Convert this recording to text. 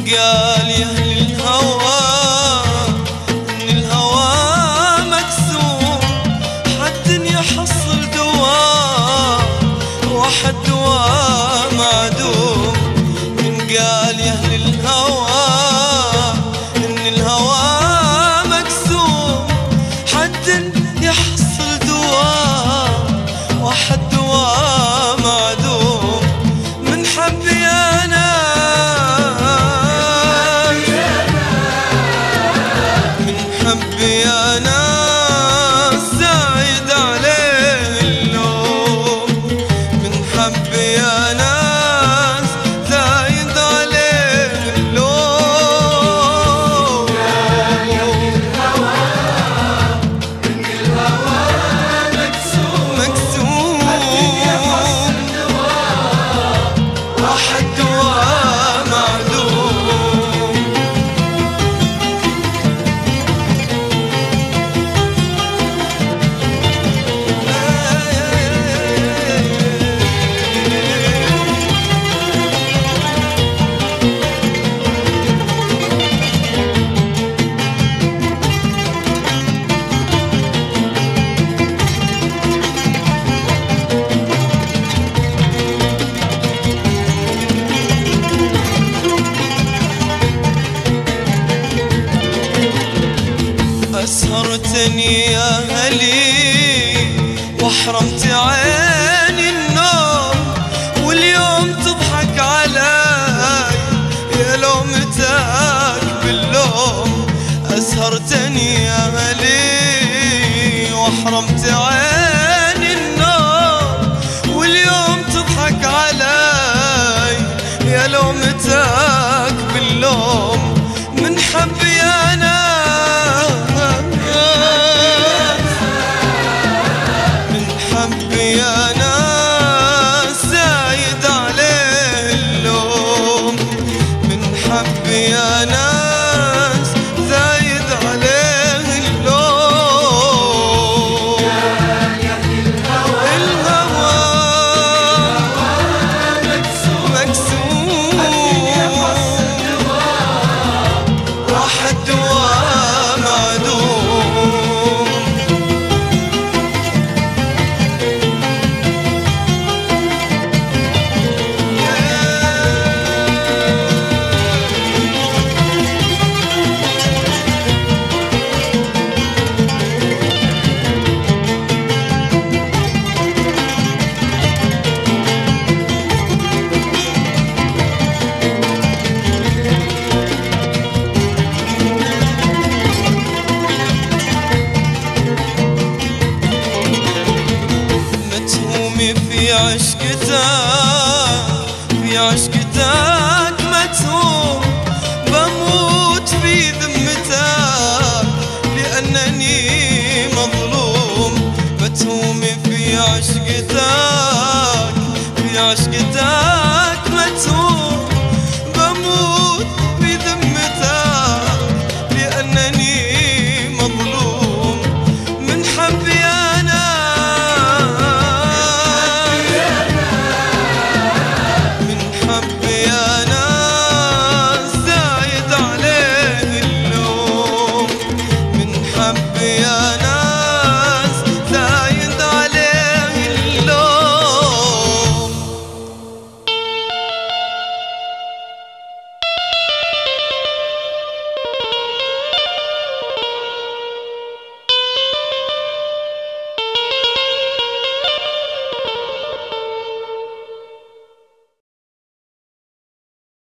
قال يا أهل الهوى إن الهوى مكسور، حد يحصل دواء واحد دواء معدوم. من قال يا أهل الهوى إن الهوى مكسور، حد يحصل دواء واحد دواء معدوم. من حبي أنا يا ناس زايد عليه اللوم، من حبي يا ناس زايد عليه اللوم. قال يا أهل الهوى إن الهوى مكسور، حد يحصل دواء واحد دواء معدوم. أسهرتني يا أهلي وحرمت عيني النوم، واليوم تضحك علي يا لومتك باللوم. أسهرتني يا أهلي وحرمت عيني النوم، واليوم تضحك علي يا لومتك باللوم. من حبي أنا